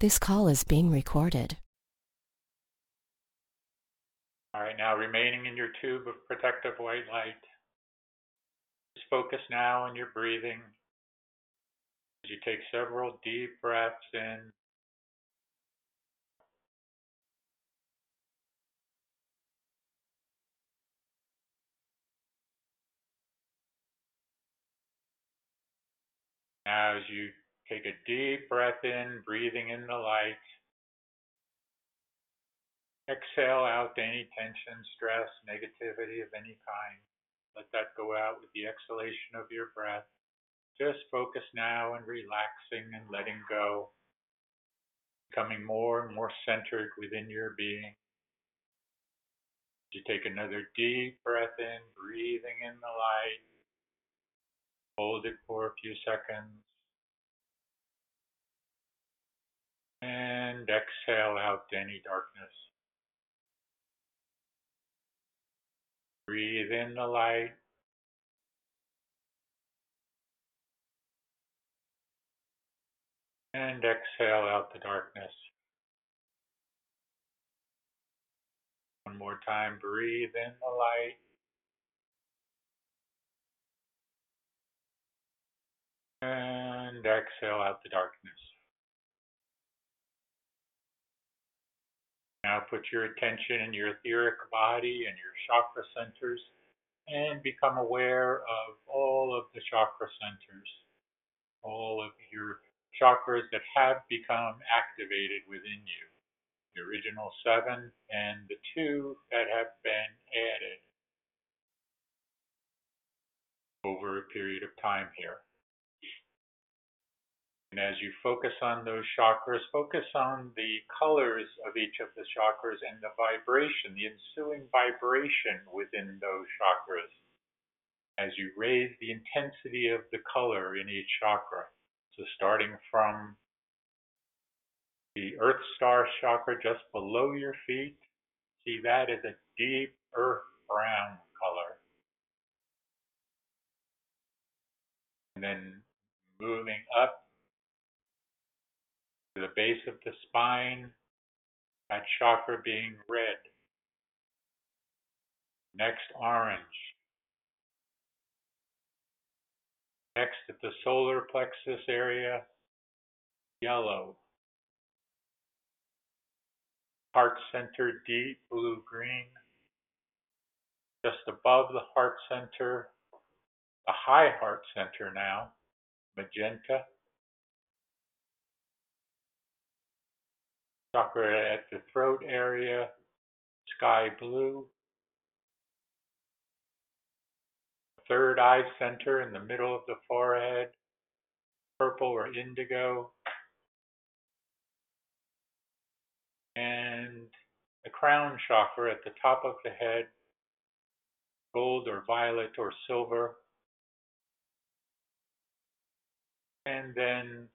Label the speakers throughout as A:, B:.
A: This call is being recorded.
B: All right, now remaining in your tube of protective white light, just focus now on your breathing as you take several deep breaths in. Now as you take a deep breath in, breathing in the light, exhale out any tension, stress, negativity of any kind. Let that go out with the exhalation of your breath. Just focus now on relaxing and letting go, becoming more and more centered within your being. You take another deep breath in, breathing in the light. Hold it for a few seconds. And exhale out any darkness. Breathe in the light. And exhale out the darkness. One more time, breathe in the light. And exhale out the darkness. Now put your attention in your etheric body and your chakra centers and become aware of all of the chakra centers, all of your chakras that have become activated within you, the original 7 and the 2 that have been added over a period of time here. And as you focus on those chakras, focus on the colors of each of the chakras and the vibration, the ensuing vibration within those chakras as you raise the intensity of the color in each chakra. So starting from the Earth Star chakra just below your feet, see that as a deep earth brown color. And then moving up to the base of the spine, that chakra being red. Next, orange. Next, at the solar plexus area, yellow. Heart center, deep blue-green. Just above the heart center, the high heart center now, magenta. Chakra at the throat area, sky blue. Third eye center in the middle of the forehead, purple or indigo. And the crown chakra at the top of the head, gold or violet or silver. And then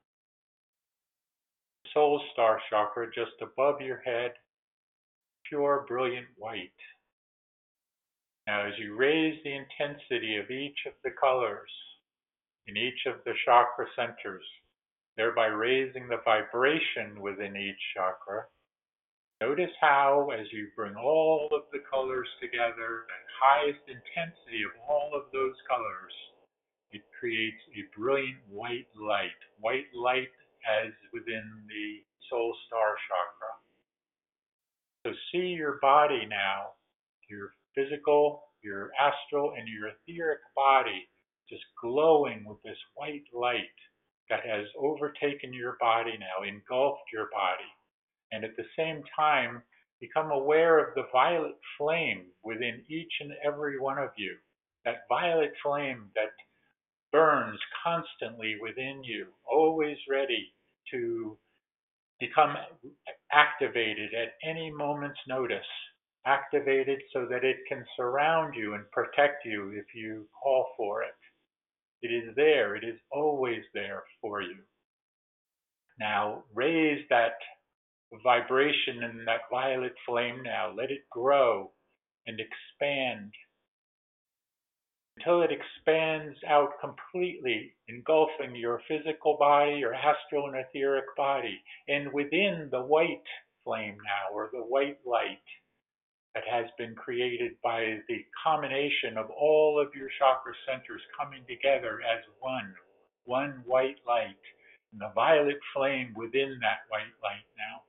B: soul star chakra just above your head, pure brilliant white. Now as you raise the intensity of each of the colors in each of the chakra centers, thereby raising the vibration within each chakra, notice how as you bring all of the colors together, the highest intensity of all of those colors, it creates a brilliant white light. White light as within the soul star chakra. So see your body now, your physical, your astral, and your etheric body just glowing with this white light that has overtaken your body now, engulfed your body. And at the same time, become aware of the violet flame within each and every one of you. That violet flame that burns constantly within you, always ready to become activated at any moment's notice, activated so that it can surround you and protect you if you call for it. It is there, it is always there for you. Now raise that vibration in that violet flame now, let it grow and expand until it expands out completely, engulfing your physical body, your astral and etheric body, and within the white flame now, or the white light that has been created by the combination of all of your chakra centers coming together as one white light, and the violet flame within that white light now.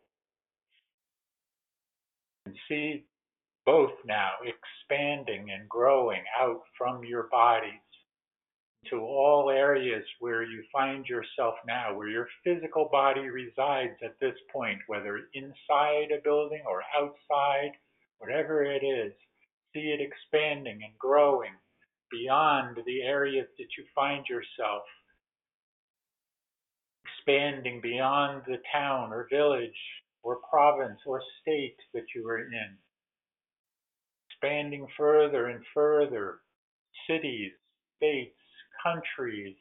B: And see both now expanding and growing out from your bodies to all areas where you find yourself now, where your physical body resides at this point, whether inside a building or outside, whatever it is. See it expanding and growing beyond the areas that you find yourself, expanding beyond the town or village or province or state that you are in, expanding further and further, cities, states, countries,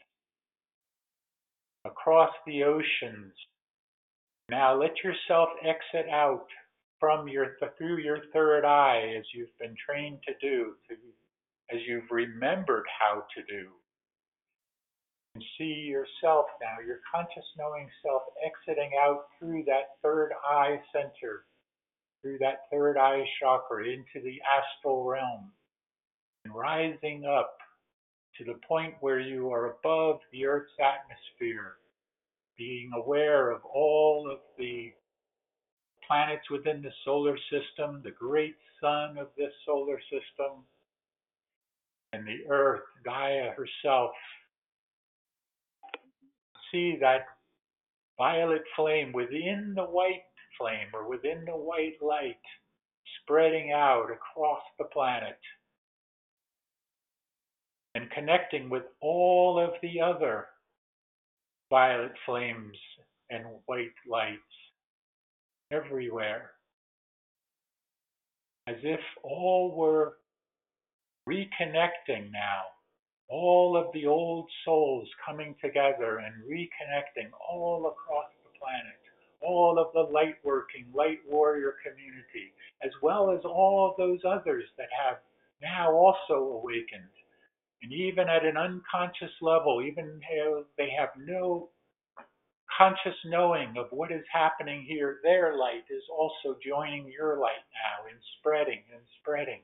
B: across the oceans. Now let yourself exit out from through your third eye, as you've been trained to do, as you've remembered how to do. And see yourself now, your conscious knowing self, exiting out through that third eye center, through that third eye chakra into the astral realm, and rising up to the point where you are above the Earth's atmosphere, being aware of all of the planets within the solar system, the great sun of this solar system, and the Earth, Gaia herself. See that violet flame within the white flame, or within the white light, spreading out across the planet and connecting with all of the other violet flames and white lights everywhere, as if all were reconnecting now, all of the old souls coming together and reconnecting all across the planet, all of the light working, light warrior community, as well as all of those others that have now also awakened. And even at an unconscious level, even though they have no conscious knowing of what is happening here, their light is also joining your light now in spreading and spreading.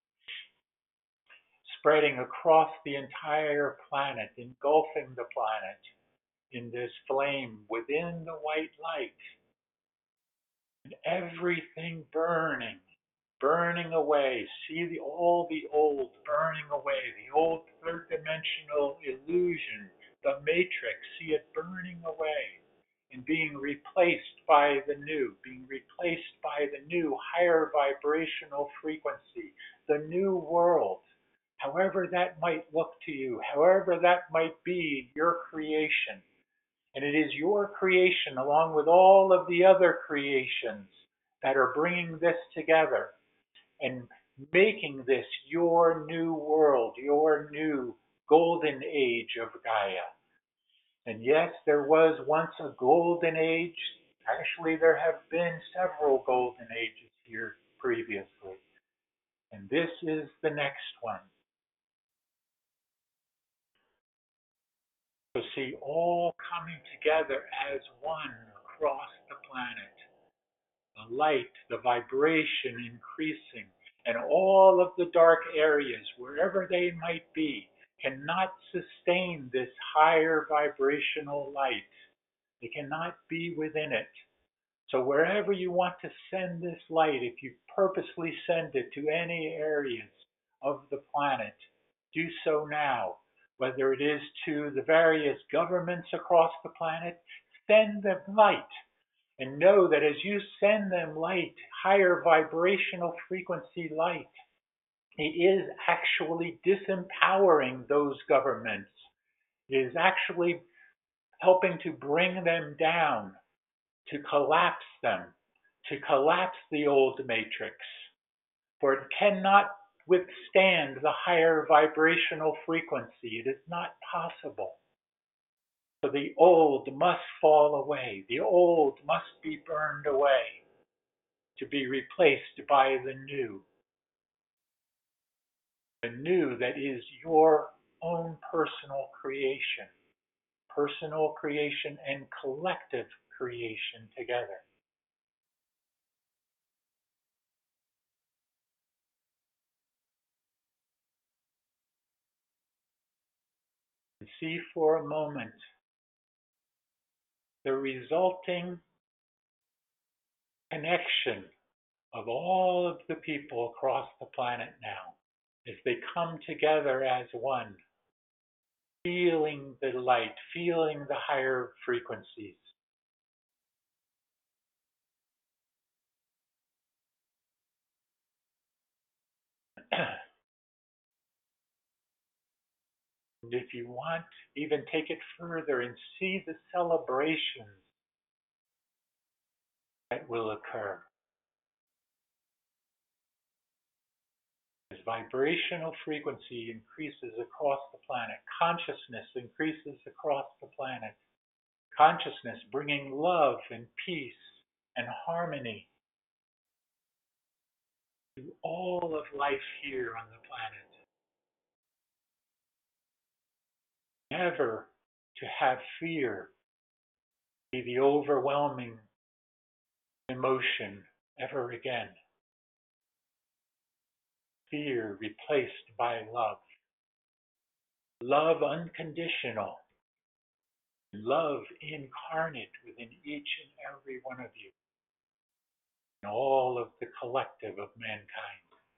B: Spreading across the entire planet, engulfing the planet in this flame within the white light. And everything burning, burning away. See all the old burning away, the old third dimensional illusion, the matrix. See it burning away and being replaced by the new, being replaced by the new higher vibrational frequency, the new world. However that might look to you, however that might be your creation. And it is your creation, along with all of the other creations, that are bringing this together and making this your new world, your new golden age of Gaia. And yes, there was once a golden age. Actually, there have been several golden ages here previously. And this is the next one. So see all coming together as one across the planet. The light, the vibration increasing, and all of the dark areas, wherever they might be, cannot sustain this higher vibrational light. They cannot be within it. So wherever you want to send this light, if you purposely send it to any areas of the planet, do so now. Whether it is to the various governments across the planet, send them light. And know that as you send them light, higher vibrational frequency light, it is actually disempowering those governments. It is actually helping to bring them down, to collapse them, to collapse the old matrix. For it cannot withstand the higher vibrational frequency. It is not possible. So the old must fall away. The old must be burned away to be replaced by the new. the new that is your own personal creation and collective creation together. And see for a moment the resulting connection of all of the people across the planet now as they come together as one, feeling the light, feeling the higher frequencies. And if you want, even take it further and see the celebrations that will occur. As vibrational frequency increases across the planet, consciousness increases across the planet. Consciousness bringing love and peace and harmony to all of life here on the planet. Never to have fear be the overwhelming emotion ever again. Fear replaced by love. Love unconditional. Love incarnate within each and every one of you. And all of the collective of mankind.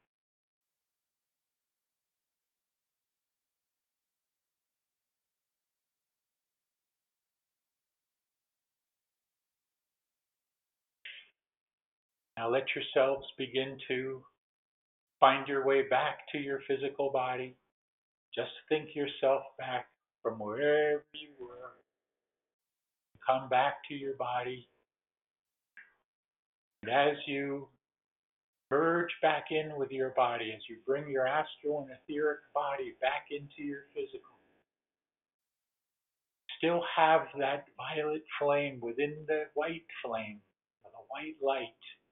B: Now let yourselves begin to find your way back to your physical body. Just think yourself back from wherever you were. Come back to your body. And as you merge back in with your body, as you bring your astral and etheric body back into your physical, still have that violet flame within the white flame, or the white light,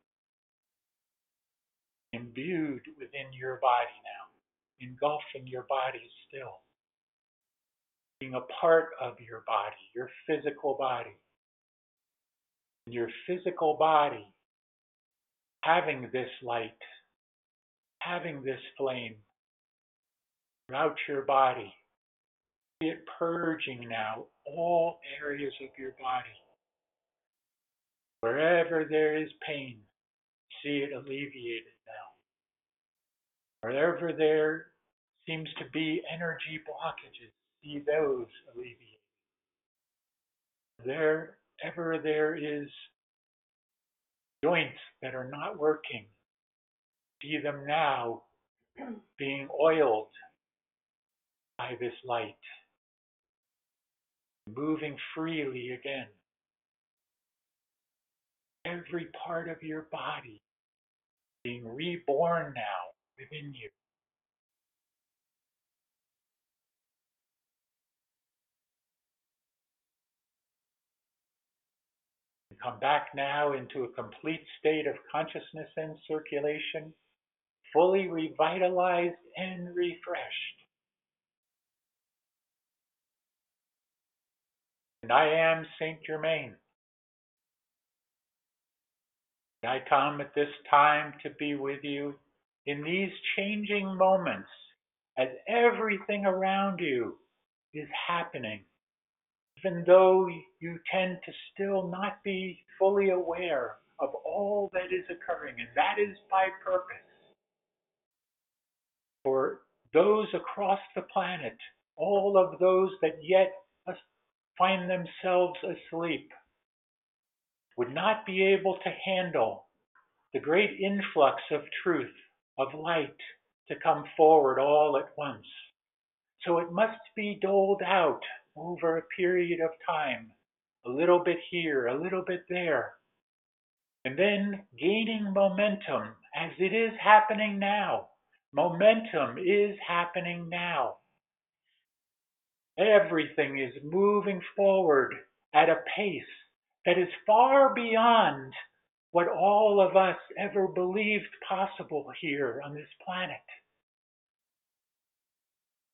B: imbued within your body now, engulfing your body still, being a part of your body, your physical body. And your physical body having this light, having this flame throughout your body. See it purging now all areas of your body. Wherever there is pain, see it alleviated now. Wherever there seems to be energy blockages, see those alleviated. Wherever there is joints that are not working, see them now being oiled by this light, moving freely again. Every part of your body being reborn now within you. And come back now into a complete state of consciousness and circulation, fully revitalized and refreshed. And I am Saint Germain. And I come at this time to be with you in these changing moments as everything around you is happening, even though you tend to still not be fully aware of all that is occurring, and that is by purpose. For those across the planet, all of those that yet find themselves asleep, would not be able to handle the great influx of truth, of light, to come forward all at once. So it must be doled out over a period of time, a little bit here, a little bit there, and then gaining momentum as it is happening now. Momentum is happening now. Everything is moving forward at a pace that is far beyond what all of us ever believed possible here on this planet.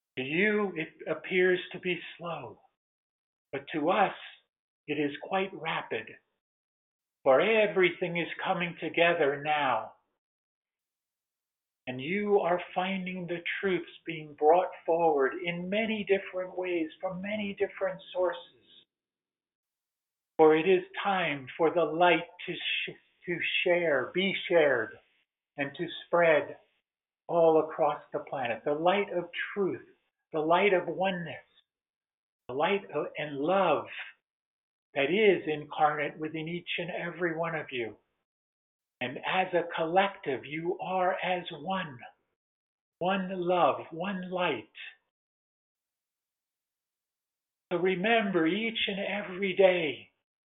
B: To you, it appears to be slow, but to us, it is quite rapid, for everything is coming together now, and you are finding the truths being brought forward in many different ways from many different sources. For it is time for the light to share, be shared, and to spread all across the planet. The light of truth, the light of oneness, the light and love that is incarnate within each and every one of you. And as a collective, you are as one love, one light. So remember each and every day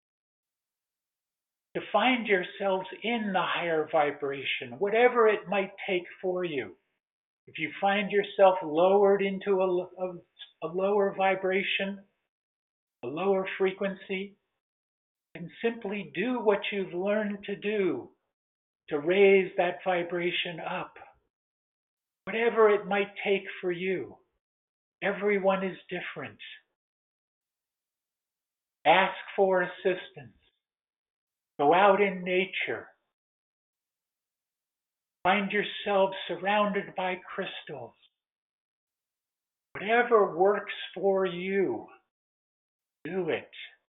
B: to find yourselves in the higher vibration, whatever it might take for you. If you find yourself lowered into a lower vibration, a lower frequency, then simply do what you've learned to do to raise that vibration up. Whatever it might take for you. Everyone is different. Ask for assistance. Go out in nature. Find yourselves surrounded by crystals. Whatever works for you, do it.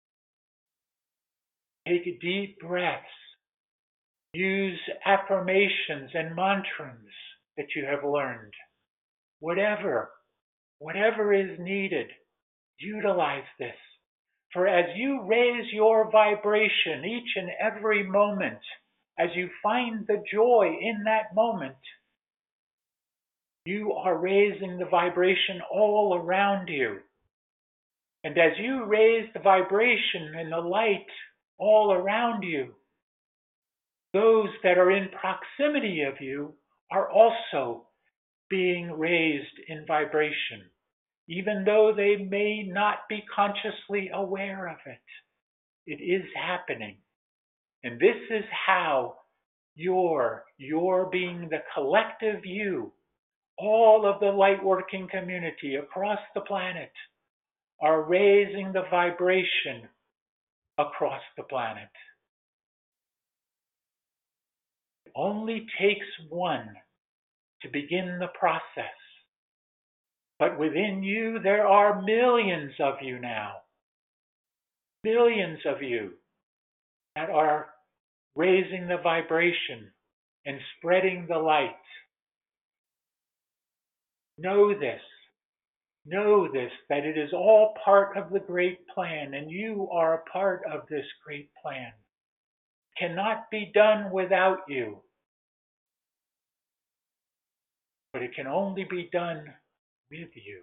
B: Take deep breaths. Use affirmations and mantras that you have learned. Whatever is needed, utilize this. For as you raise your vibration each and every moment, as you find the joy in that moment, you are raising the vibration all around you. And as you raise the vibration and the light all around you, those that are in proximity of you are also being raised in vibration, even though they may not be consciously aware of it. It is happening. And this is how your being the collective you, all of the light working community across the planet, are raising the vibration across the planet. It only takes one to begin the process. But within you, there are millions of you now. Millions of you that are raising the vibration and spreading the light. Know this, that it is all part of the great plan, and you are a part of this great plan. It cannot be done without you, but it can only be done with you.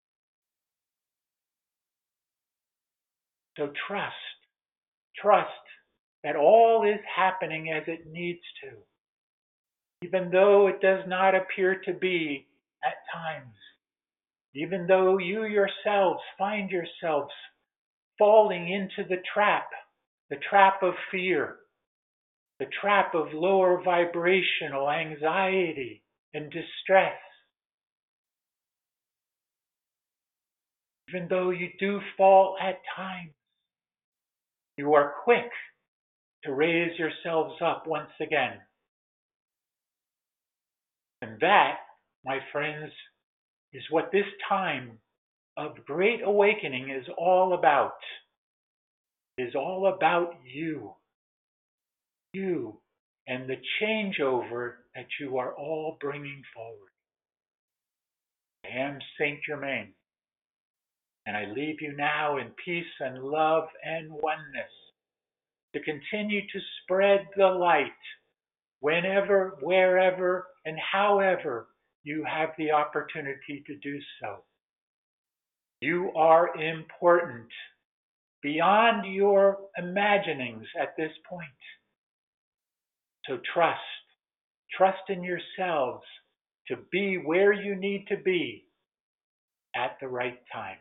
B: So trust that all is happening as it needs to, even though it does not appear to be at times, even though you yourselves find yourselves falling into the trap of fear, the trap of lower vibrational anxiety and distress. Even though you do fall at times, you are quick to raise yourselves up once again. And that, my friends, is what this time of great awakening is all about. It is all about you and the changeover that you are all bringing forward. I am Saint Germain, and I leave you now in peace and love and oneness to continue to spread the light whenever, wherever, and however you have the opportunity to do so. You are important beyond your imaginings at this point. So trust in yourselves to be where you need to be at the right time.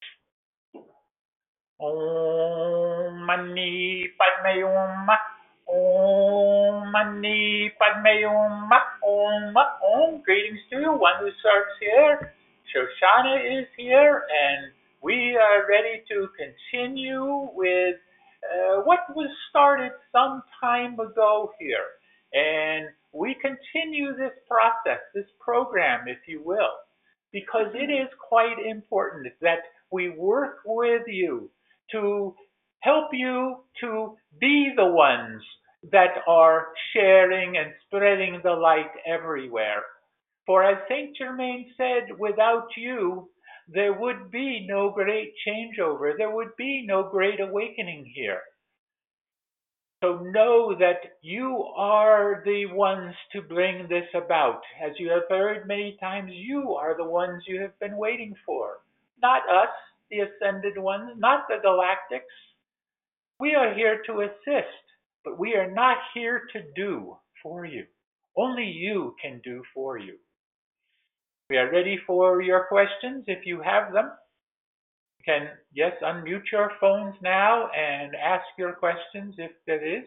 B: Om Mani Padme Hum. Om Mani Padme Om Om. Greetings to you. One who serves here. Shoshana is here, and we are ready to continue with what was started some time ago here. And we continue this process, this program, if you will, because it is quite important that we work with you to help you to be the ones that are sharing and spreading the light everywhere. For as Saint Germain said, without you, there would be no great changeover. There would be no great awakening here. So know that you are the ones to bring this about. As you have heard many times, you are the ones you have been waiting for. Not us, the ascended ones, not the galactics. We are here to assist, but we are not here to do for you. Only you can do for you. We are ready for your questions if you have them. You can, yes, unmute your phones now and ask your questions if there is.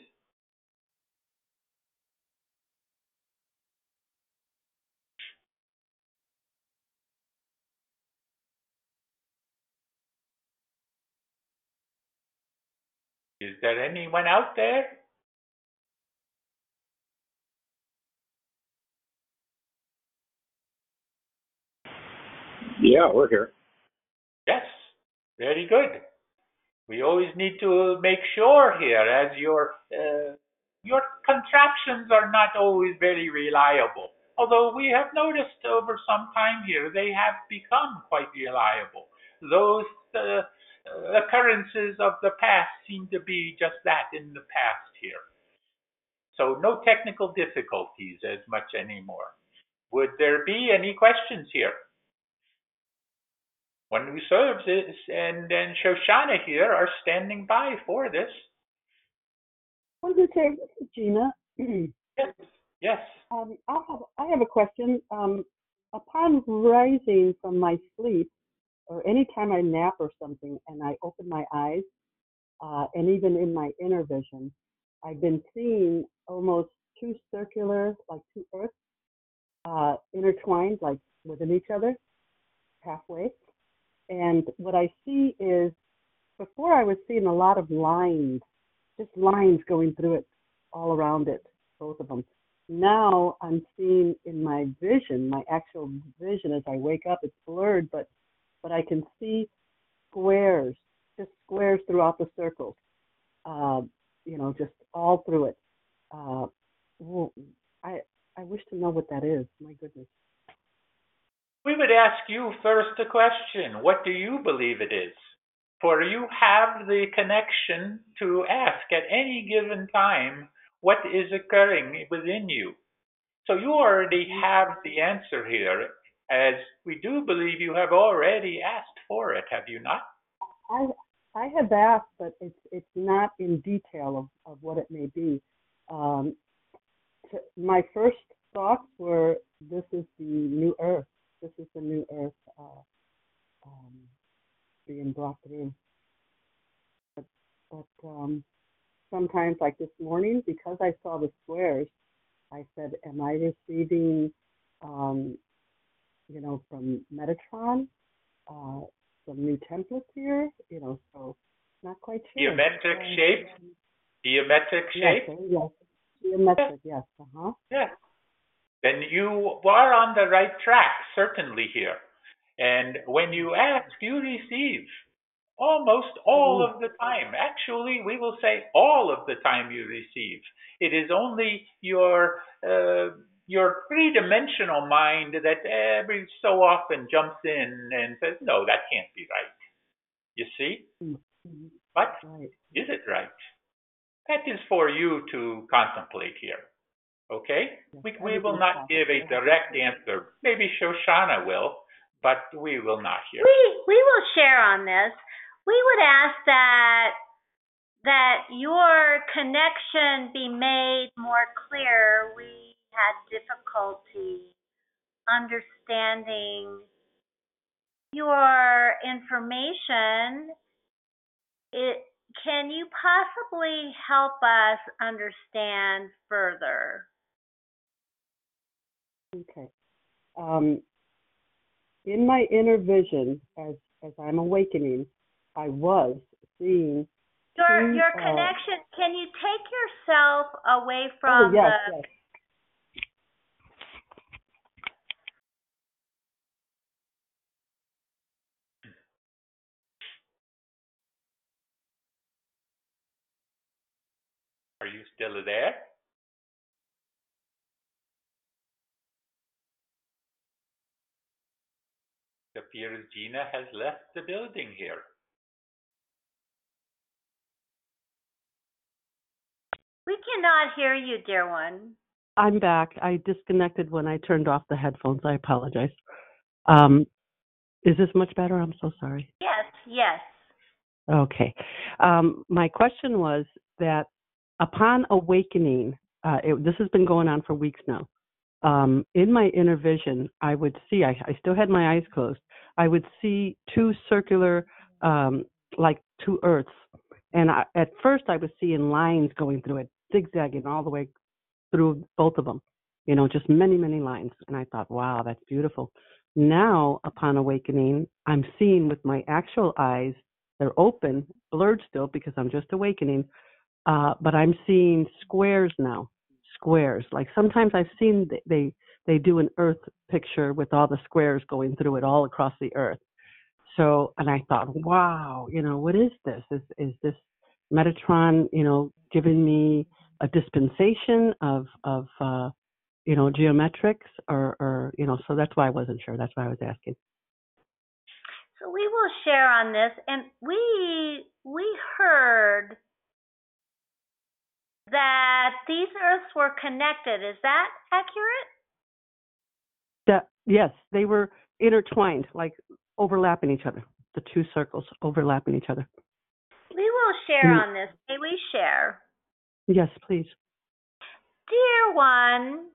B: Is there anyone out there?
C: Yeah, we're here.
B: Yes, very good. We always need to make sure here, as your contraptions are not always very reliable. Although we have noticed over some time here, they have become quite reliable. Those occurrences of the past seem to be just that, in the past here. So no technical difficulties as much anymore. Would there be any questions here? One who serves is, and Shoshana here are standing by for this.
D: This is Gina.
B: Yes. Yes.
D: I have a question. Upon rising from my sleep, or anytime I nap or something, and I open my eyes, and even in my inner vision, I've been seeing almost two circular, like two earths, intertwined, like within each other, halfway. And what I see is, before I was seeing a lot of lines, just lines going through it, all around it, both of them. Now I'm seeing in my vision, my actual vision as I wake up, it's blurred, but I can see squares, just squares throughout the circles, just all through it. I wish to know what that is. My goodness.
B: We would ask you first a question. What do you believe it is? For you have the connection to ask at any given time what is occurring within you. So you already have the answer here, as we do believe you have already asked for it, have you not?
D: I have asked, but it's not in detail of what it may be. My first thoughts were, this is the new earth. This is the new earth being brought through. But sometimes, like this morning, because I saw the squares, I said, am I receiving, from Metatron, some new templates here? So not quite sure.
B: Geometric shape? Geometric shape?
D: Yes. Geometric, yes.
B: Yes. Then you are on the right track, certainly here. And when you ask, you receive almost all of the time. Actually, we will say all of the time you receive. It is only your three-dimensional mind that every so often jumps in and says, no, that can't be right. You see?
D: Mm-hmm.
B: But
D: right.
B: Is it right? That is for you to contemplate here. Okay? We will not give a direct answer. Maybe Shoshana will, but we will not here.
E: We will share on this. We would ask that your connection be made more clear. We had difficulty understanding your information. can you possibly help us understand further?
D: Okay. In my inner vision, as I'm awakening, I was seeing
E: Your connection, can you take yourself away
D: oh
E: from
D: yes,
E: the
D: yes.
B: Are you still there? It appears Gina has left the building here.
E: We cannot hear you, dear one.
D: I'm back. I disconnected when I turned off the headphones. I apologize. Is this much better? I'm so sorry.
E: Yes, yes.
D: Okay. My question was that upon awakening, this has been going on for weeks now. In my inner vision, I would see, I still had my eyes closed, I would see two circular, like two earths. And at first I was seeing lines going through it, zigzagging all the way through both of them, just many, many lines. And I thought, wow, that's beautiful. Now, upon awakening, I'm seeing with my actual eyes, they're open, blurred still because I'm just awakening, but I'm seeing squares now. Squares. Like sometimes I've seen they do an Earth picture with all the squares going through it all across the Earth. So, and I thought, wow, what is this? Is this Metatron, giving me a dispensation of geometrics, or so that's why I wasn't sure. That's why I was asking.
E: So we will share on this, and we heard that these Earths were connected. Is that accurate?
D: Yes, they were intertwined, like overlapping each other. The two circles overlapping each other.
E: We will share on this. May we share?
D: Yes, please.
E: Dear one,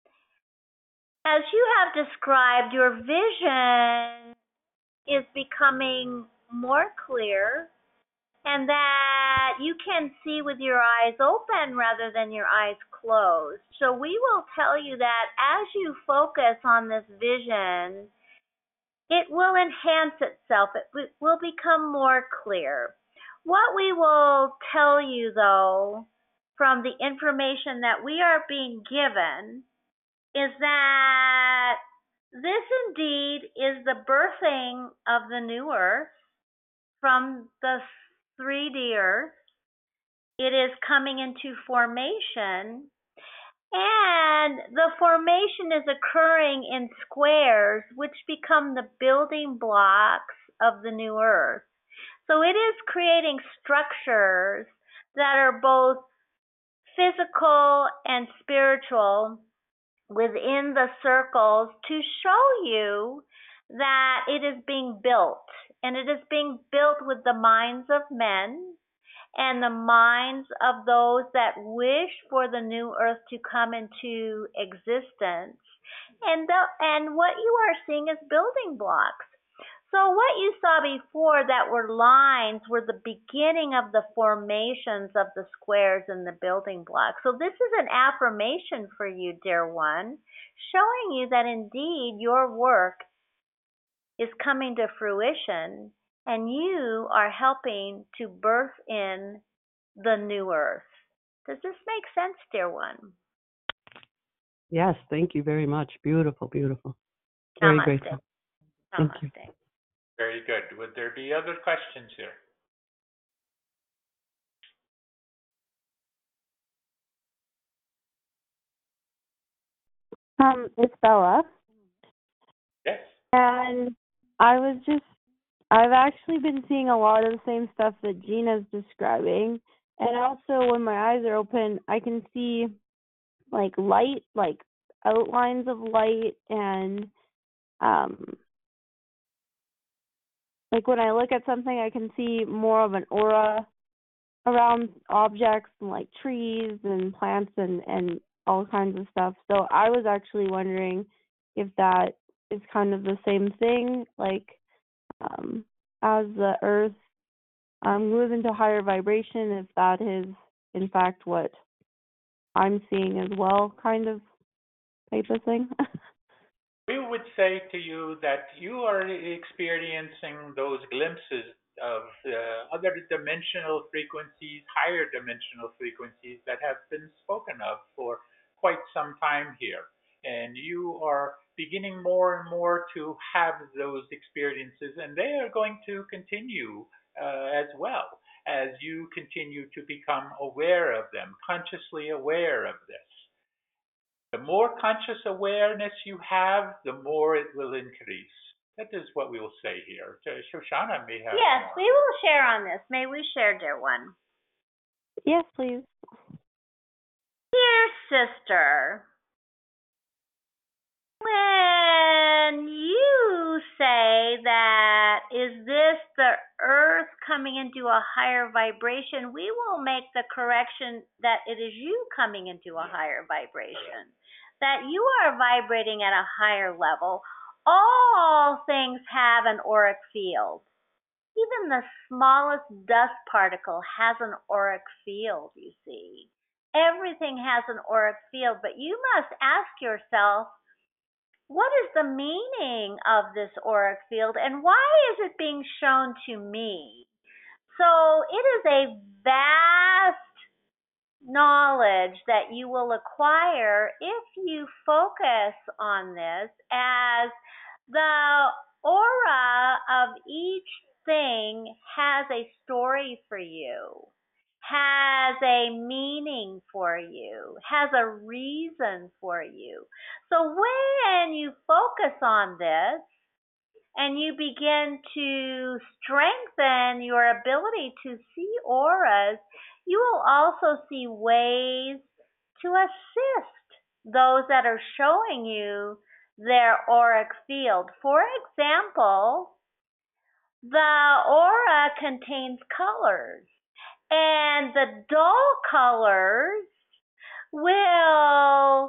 E: as you have described, your vision is becoming more clear, and that you can see with your eyes open rather than your eyes closed. So we will tell you that as you focus on this vision, it will enhance itself. It will become more clear. What we will tell you, though, from the information that we are being given, is that this indeed is the birthing of the new Earth from the 3D Earth. It is coming into formation, and the formation is occurring in squares, which become the building blocks of the new Earth. So it is creating structures that are both physical and spiritual within the circles to show you that it is being built, and it is being built with the minds of men and the minds of those that wish for the new Earth to come into existence. And what you are seeing is building blocks. So what you saw before that were lines were the beginning of the formations of the squares and the building blocks. So this is an affirmation for you, dear one, showing you that indeed your work is coming to fruition, and you are helping to birth in the new Earth. Does this make sense, dear one?
D: Yes, thank you very much. Beautiful, beautiful. Very
E: Namaste.
D: grateful. Thank you.
E: Namaste.
B: Very good. Would there be other questions here?
C: It's Bella.
B: Yes.
C: And I've actually been seeing a lot of the same stuff that Gina's describing. And also when my eyes are open, I can see like light, like outlines of light, and like when I look at something, I can see more of an aura around objects, and like trees and plants and all kinds of stuff. So I was actually wondering if that is kind of the same thing, like as the Earth move into higher vibration, if that is in fact what I'm seeing as well, kind of type of thing.
B: We would say to you that you are experiencing those glimpses of other dimensional frequencies, higher dimensional frequencies that have been spoken of for quite some time here. And you are beginning more and more to have those experiences, and they are going to continue as well as you continue to become aware of them, consciously aware of this. The more conscious awareness you have, the more it will increase. That is what we will say here. Shoshana may have
E: Yes,
B: more.
E: we will share on this. May we share, dear one?
C: Yes, please.
E: Dear sister, when you say that, is this the earth coming into a higher vibration, we will make the correction that it is you coming into a higher vibration, that you are vibrating at a higher level. All things have an auric field. Even the smallest dust particle has an auric field, you see. Everything has an auric field, but you must ask yourself, what is the meaning of this auric field and why is it being shown to me? So it is a vast knowledge that you will acquire if you focus on this, as the aura of each thing has a story for you, has a meaning for you, has a reason for you. So when you focus on this and you begin to strengthen your ability to see auras, you will also see ways to assist those that are showing you their auric field. For example, the aura contains colors, and the dull colors will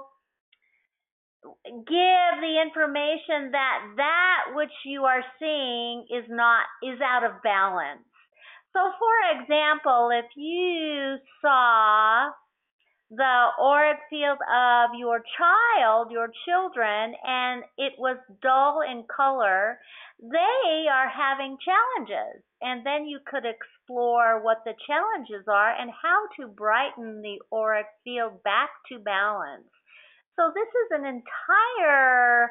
E: give the information that that which you are seeing is out of balance. So for example, if you saw the auric field of your child, your children, and it was dull in color, they are having challenges. And then you could explore what the challenges are and how to brighten the auric field back to balance. So this is an entire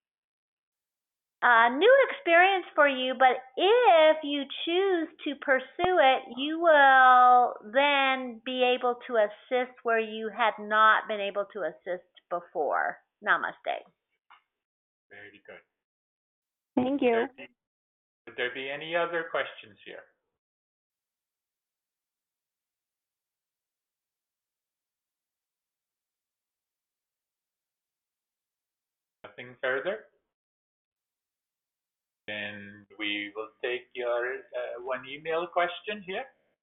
E: new experience for you, but if you choose to pursue it, you will then be able to assist where you had not been able to assist before. Namaste.
B: Very good.
C: Thank you.
B: Would there be any other questions here? Nothing further? Then we will take your one email question here.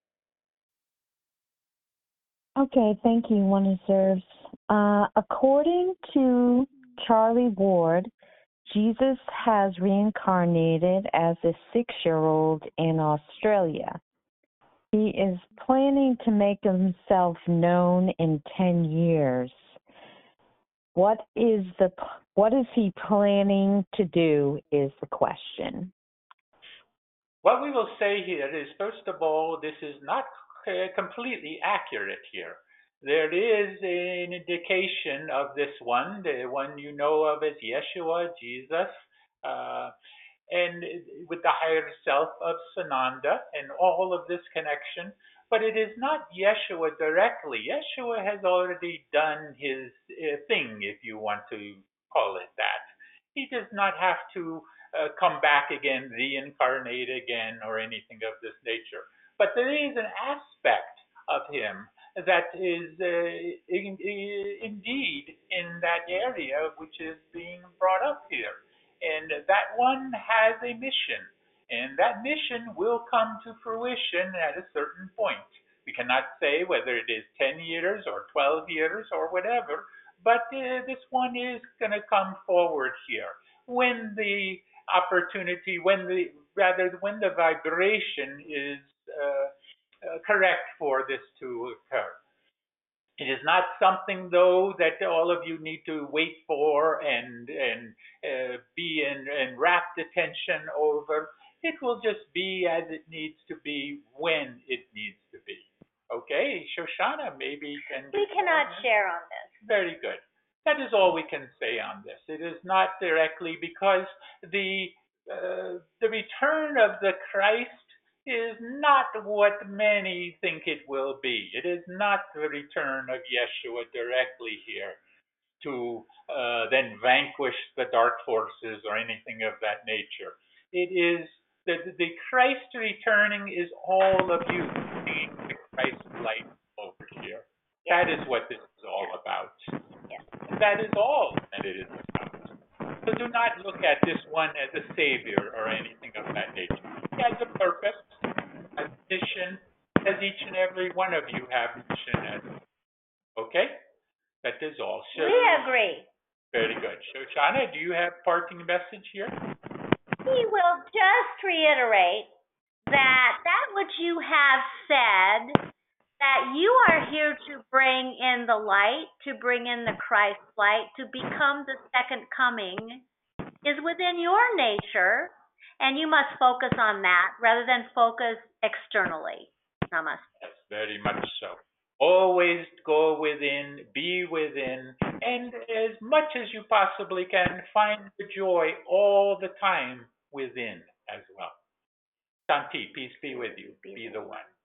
F: Okay, thank you, One Observes. According to Charlie Ward, Jesus has reincarnated as a 6-year-old in Australia. He is planning to make himself known in 10 years. What is he planning to do is the question.
B: What we will say here is, first of all, this is not completely accurate here. There is an indication of this one, the one you know of as Yeshua, Jesus, and with the higher self of Sananda and all of this connection, but it is not Yeshua directly. Yeshua has already done his thing, if you want to call it that. He does not have to come back again, reincarnate again, or anything of this nature. But there is an aspect of him that is indeed in that area which is being brought up here. And that one has a mission, and that mission will come to fruition at a certain point. We cannot say whether it is 10 years or 12 years or whatever, but this one is going to come forward here when the opportunity, when the vibration is correct for this to occur. It is not something, though, that all of you need to wait for and be in rapt attention over. It will just be as it needs to be when it needs to be. Okay, Shoshana, maybe can.
E: We cannot share on this.
B: Very good. That is all we can say on this. It is not directly because the return of the Christ is not what many think it will be. It is not the return of Yeshua directly here to then vanquish the dark forces or anything of that nature. It is the Christ returning is all of you seeing the Christ light over here. That is what this is all about.
E: Yes.
B: That is all that it is about. So do not look at this one as a savior or anything of that nature. He has a purpose, a mission, as each and every one of you have mission as. Okay? That is all.
E: We agree.
B: Very good. Shoshana, do you have parting message here?
E: We will just reiterate that which you have said, that you are here to bring in the light, to bring in the Christ light, to become the second coming, is within your nature, and you must focus on that rather than focus externally. Namaste.
B: Yes, very much so. Always go within, be within, and as much as you possibly can, find the joy all the time within as well. Shanti, peace be with you. Be the one.